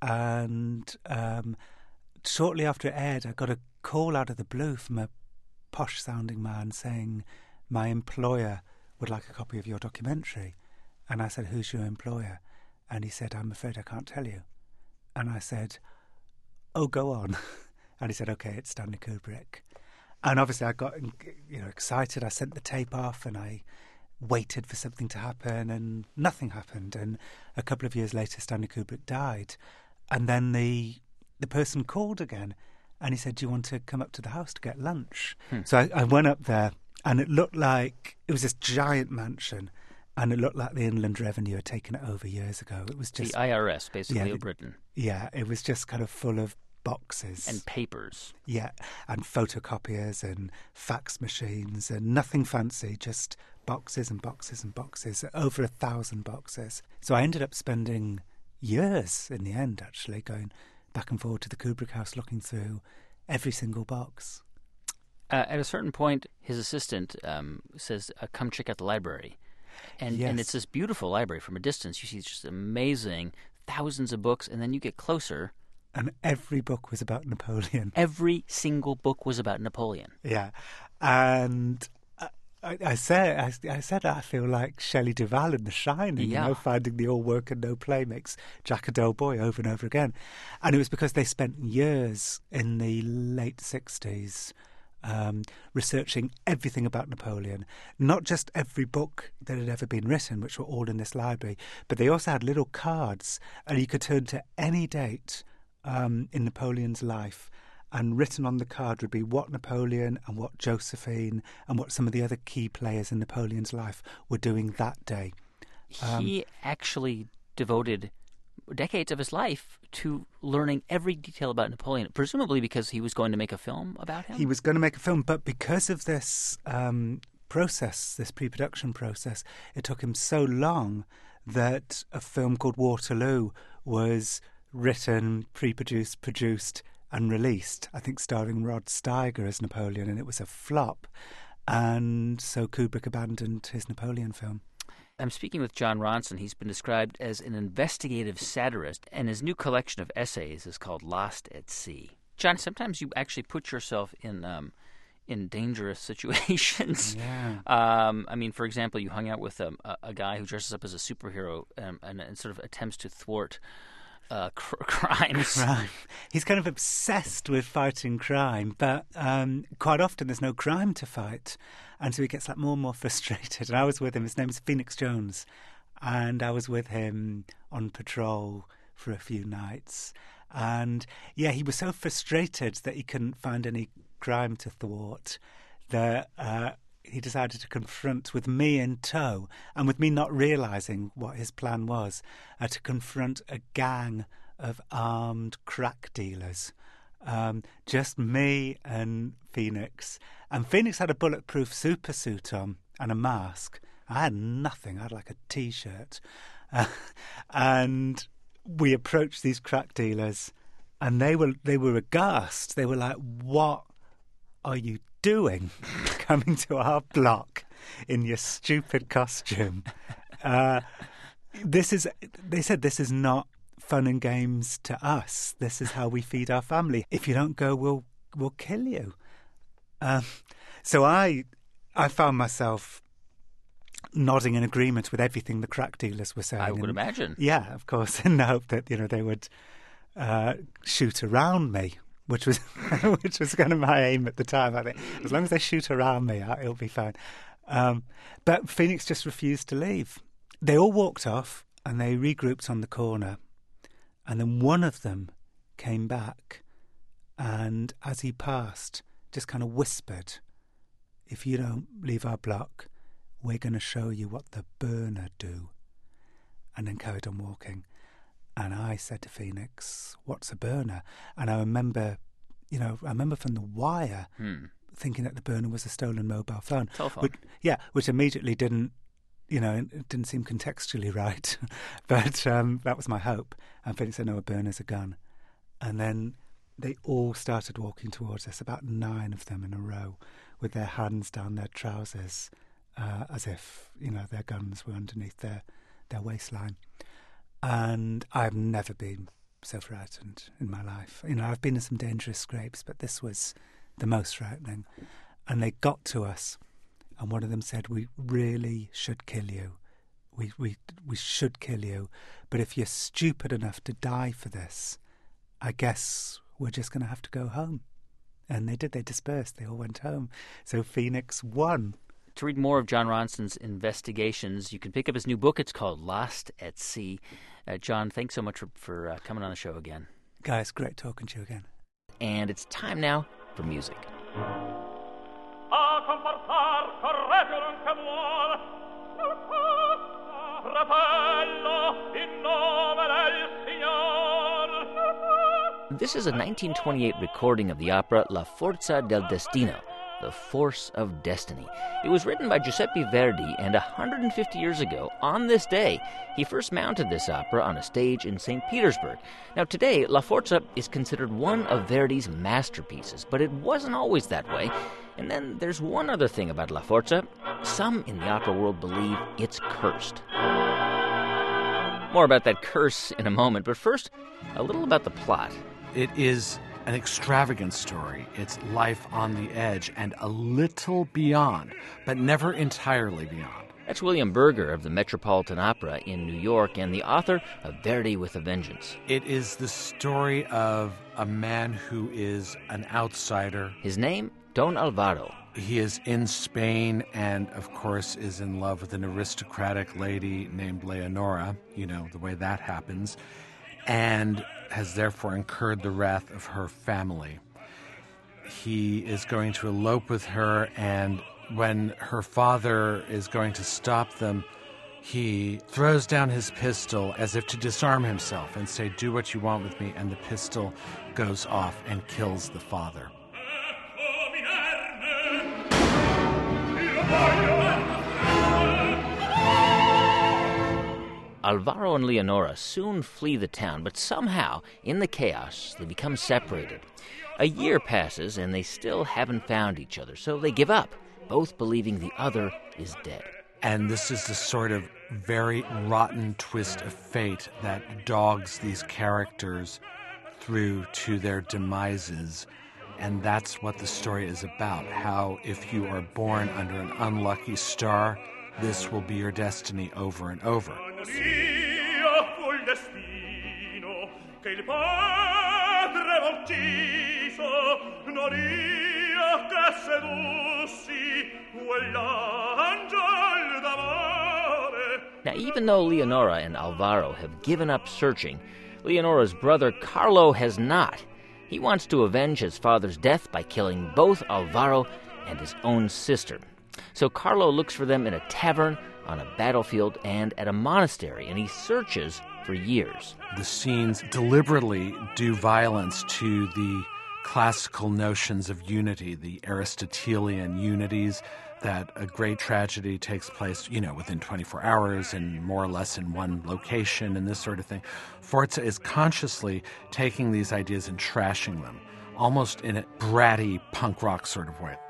And um, shortly after it aired, I got a call out of the blue from a posh-sounding man saying, "My employer would like a copy of your documentary." And I said, "Who's your employer?" And he said, "I'm afraid I can't tell you." And I said, "Oh, go on." And he said, "Okay, it's Stanley Kubrick." And obviously I got, you know, excited. I sent the tape off and I waited for something to happen, and nothing happened. And a couple of years later, Stanley Kubrick died. And then the the person called again, and he said, "Do you want to come up to the house to get lunch?" Hmm. So I, I went up there, and it looked like it was this giant mansion, and it looked like the Inland Revenue had taken it over years ago. It was just The I R S, basically, yeah, of Britain. Yeah, it was just kind of full of boxes. And papers. Yeah, and photocopiers and fax machines and nothing fancy, just boxes and boxes and boxes, over a thousand boxes. So I ended up spending years in the end, actually, going back and forward to the Kubrick house, looking through every single box. Uh, at a certain point, his assistant um, says, uh, come check out the library. And, Yes. and it's this beautiful library. From a distance, you see just amazing, thousands of books, and then you get closer. And every book was about Napoleon. Every single book was about Napoleon. Yeah. And I, I, I, said, I, I said I feel like Shelley Duvall in The Shining, Yeah. you know, finding the all work and no play makes Jack a dull boy over and over again. And it was because they spent years in the late sixties um, researching everything about Napoleon, not just every book that had ever been written, which were all in this library, but they also had little cards, and you could turn to any date um, in Napoleon's life, and written on the card would be what Napoleon and what Josephine and what some of the other key players in Napoleon's life were doing that day. Um, he actually devoted decades of his life to learning every detail about Napoleon, presumably because he was going to make a film about him? He was going to make a film, but because of this um, process, this pre-production process, it took him so long that a film called Waterloo was written, pre-produced, produced and released, I think starring Rod Steiger as Napoleon, and it was a flop. And so Kubrick abandoned his Napoleon film. I'm speaking with John Ronson. He's been described as an investigative satirist, and his new collection of essays is called Lost at Sea. John, sometimes you actually put yourself in um, in dangerous situations. Yeah. Um, I mean, for example, you hung out with um, a, a guy who dresses up as a superhero um, and, and sort of attempts to thwart uh, cr- crimes. Crime. He's kind of obsessed with fighting crime, but um, quite often there's no crime to fight. And so he gets like more and more frustrated. And I was with him. His name is Phoenix Jones. And I was with him on patrol for a few nights. And yeah, he was so frustrated that he couldn't find any crime to thwart that uh, he decided to confront, with me in tow, and with me not realising what his plan was, uh, to confront a gang of armed crack dealers. Um, just me and Phoenix. And Phoenix had a bulletproof super suit on and a mask. I had nothing. I had like a T-shirt. Uh, and we approached these crack dealers, and they were they were aghast. They were like, "What are you doing coming to our block in your stupid costume?" Uh, this is, they said, this is not fun and games to us. This is how we feed our family. If you don't go, we'll we'll kill you. Um, so I I found myself nodding in agreement with everything the crack dealers were saying. I would and, imagine. Yeah, of course, in the hope that, you know, they would uh, shoot around me, which was which was kind of my aim at the time. I think as long as they shoot around me, it'll be fine. Um, but Phoenix just refused to leave. They all walked off and they regrouped on the corner. And then one of them came back, and as he passed, just kind of whispered, "If you don't leave our block, we're going to show you what the burner do. And then carried on walking. And I said to Phoenix, what's a burner? And I remember, you know, I remember from The Wire Hmm. thinking that the burner was a stolen mobile phone. Telephone. Which, yeah, which immediately didn't, you know, it didn't seem contextually right. But um, that was my hope. And Phoenix said, no, a burner's a gun. And then they all started walking towards us, about nine of them in a row, with their hands down their trousers, uh, as if, you know, their guns were underneath their, their waistline. And I've never been so frightened in my life. You know, I've been in some dangerous scrapes, but this was the most frightening. And they got to us, and one of them said, we really should kill you. We, we, we should kill you. But if you're stupid enough to die for this, I guess we're just going to have to go home. And they did. They dispersed. They all went home. So Phoenix won. To read more of Jon Ronson's investigations, you can pick up his new book. It's called Lost at Sea. Uh, John, thanks so much for, for uh, coming on the show again. Guys, great talking to you again. And it's time now for music. A confortar correggere che vuol, fratello, in nome del Signor. This is a nineteen twenty-eight recording of the opera La Forza del Destino, The Force of Destiny. It was written by Giuseppe Verdi, and one hundred fifty years ago, on this day, he first mounted this opera on a stage in Saint Petersburg. Now today, La Forza is considered one of Verdi's masterpieces, but it wasn't always that way. And then there's one other thing about La Forza. Some in the opera world believe it's cursed. More about that curse in a moment, but first, a little about the plot. It is an extravagant story. It's life on the edge and a little beyond, but never entirely beyond. That's William Berger of the Metropolitan Opera in New York and the author of Verdi with a Vengeance. It is the story of a man who is an outsider. His name, Don Alvaro. He is in Spain and, of course, is in love with an aristocratic lady named Leonora, you know, the way that happens, and has therefore incurred the wrath of her family. He is going to elope with her, and when her father is going to stop them, he throws down his pistol as if to disarm himself and say, "Do what you want with me," and the pistol goes off and kills the father. Alvaro and Leonora soon flee the town, but somehow, in the chaos, they become separated. A year passes, and they still haven't found each other, so they give up, both believing the other is dead. And this is the sort of very rotten twist of fate that dogs these characters through to their demises. And that's what the story is about, how if you are born under an unlucky star, this will be your destiny over and over. Now, even though Leonora and Alvaro have given up searching, Leonora's brother Carlo has not. He wants to avenge his father's death by killing both Alvaro and his own sister. So Carlo looks for them in a tavern, on a battlefield, and at a monastery, and he searches for years. The scenes deliberately do violence to the classical notions of unity, the Aristotelian unities, that a great tragedy takes place, you know, within twenty-four hours and more or less in one location and this sort of thing. Forza is consciously taking these ideas and trashing them, almost in a bratty punk rock sort of way.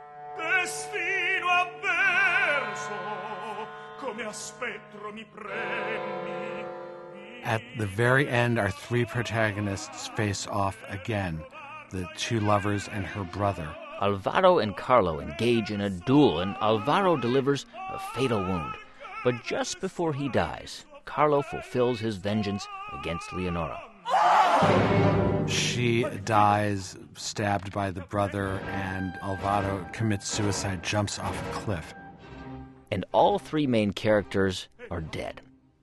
At the very end, our three protagonists face off again, the two lovers and her brother. Alvaro and Carlo engage in a duel, and Alvaro delivers a fatal wound. But just before he dies, Carlo fulfills his vengeance against Leonora. She dies stabbed by the brother, and Alvaro commits suicide, jumps off a cliff. And all three main characters are dead.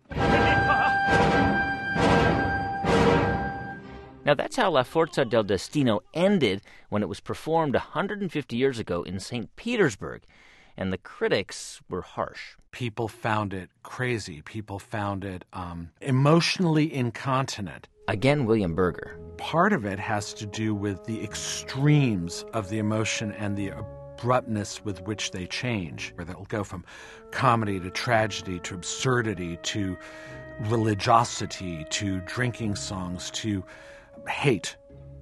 Now, that's how La Forza del Destino ended when it was performed one hundred fifty years ago in Saint Petersburg. and the critics were harsh. People found it crazy. People found it um, emotionally incontinent. Again, William Berger. Part of it has to do with the extremes of the emotion and the abruptness with which they change, where they'll go from comedy to tragedy to absurdity to religiosity to drinking songs to hate.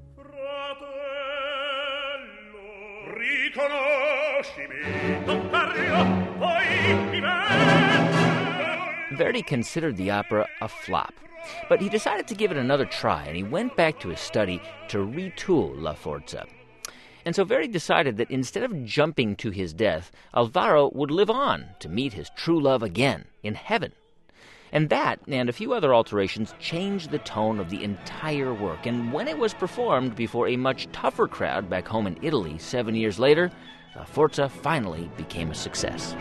Verdi considered the opera a flop, but he decided to give it another try, and he went back to his study to retool La Forza. And so Verdi decided that instead of jumping to his death, Alvaro would live on to meet his true love again in heaven. And that, and a few other alterations, changed the tone of the entire work. And when it was performed before a much tougher crowd back home in Italy seven years later, La Forza finally became a success.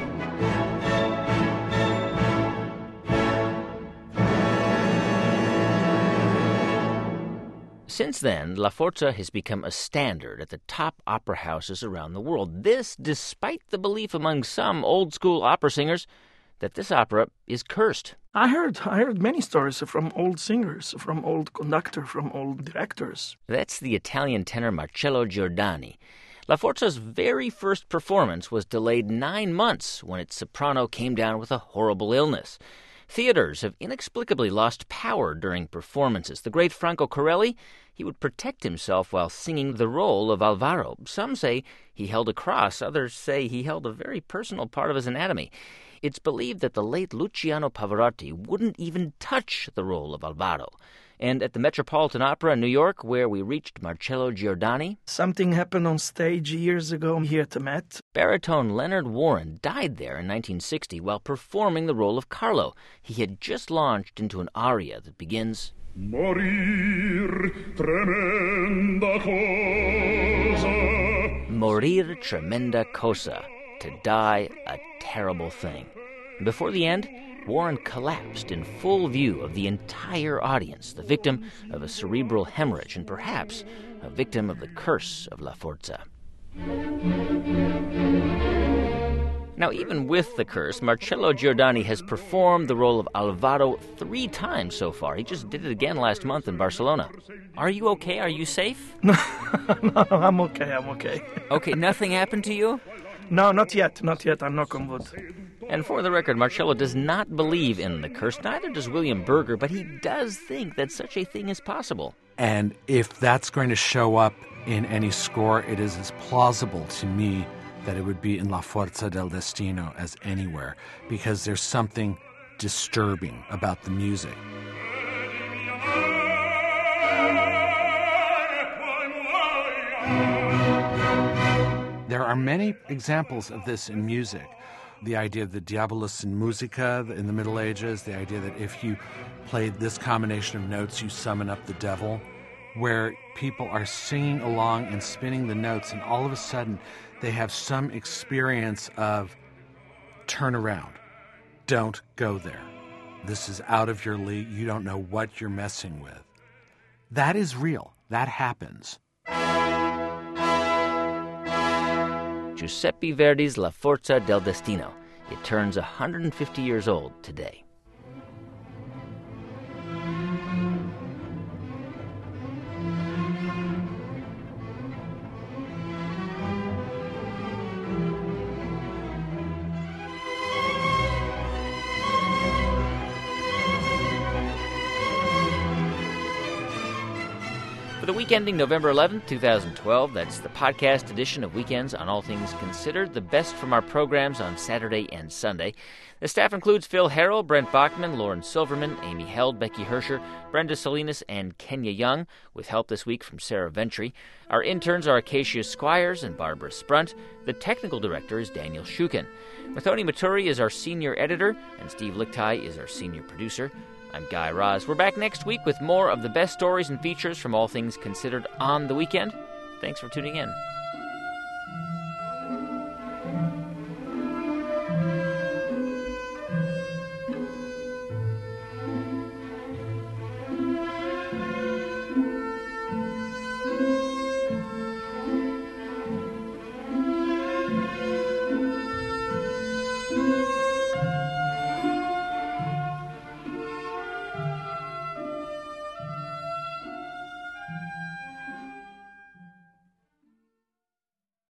Since then, La Forza has become a standard at the top opera houses around the world. This, despite the belief among some old-school opera singers that this opera is cursed. I heard I heard many stories from old singers, from old conductors, from old directors. That's the Italian tenor Marcello Giordani. La Forza's very first performance was delayed nine months when its soprano came down with a horrible illness. Theaters have inexplicably lost power during performances. The great Franco Corelli, he would protect himself while singing the role of Alvaro. Some say he held a cross. Others say he held a very personal part of his anatomy. It's believed that the late Luciano Pavarotti wouldn't even touch the role of Alvaro. And at the Metropolitan Opera in New York, where we reached Marcello Giordani, something happened on stage years ago here at the Met. Baritone Leonard Warren died there in nineteen sixty while performing the role of Carlo. He had just launched into an aria that begins, Morir tremenda cosa. Morir tremenda cosa. To die, a terrible thing. Before the end, Warren collapsed in full view of the entire audience, the victim of a cerebral hemorrhage and perhaps a victim of the curse of La Forza. Now, even with the curse, Marcello Giordani has performed the role of Alvaro three times so far. He just did it again last month in Barcelona. Are you okay? Are you safe? No, no, I'm okay, I'm okay. Okay, nothing happened to you? No, not yet, not yet. I'm knock on wood. And for the record, Marcello does not believe in the curse. Neither does William Berger, but he does think that such a thing is possible. And if that's going to show up in any score, it is as plausible to me that it would be in La Forza del Destino as anywhere, because there's something disturbing about the music. There are many examples of this in music. The idea of the diabolus in musica in the Middle Ages, the idea that if you played this combination of notes, you summon up the devil, where people are singing along and spinning the notes, and all of a sudden they have some experience of turn around, don't go there. This is out of your league. You don't know what you're messing with. That is real. That happens. Giuseppe Verdi's La Forza del Destino. It turns one hundred fifty years old today. For the week ending November eleventh, twenty twelve, that's the podcast edition of Weekends on All Things Considered, the best from our programs on Saturday and Sunday. The staff includes Phil Harrell, Brent Bachman, Lauren Silverman, Amy Held, Becky Hersher, Brenda Salinas, and Kenya Young, with help this week from Sarah Ventry. Our interns are Acacia Squires and Barbara Sprunt. The technical director is Daniel Shukin. Mathoni Maturi is our senior editor, and Steve Lichtai is our senior producer. I'm Guy Raz. We're back next week with more of the best stories and features from All Things Considered on the weekend. Thanks for tuning in.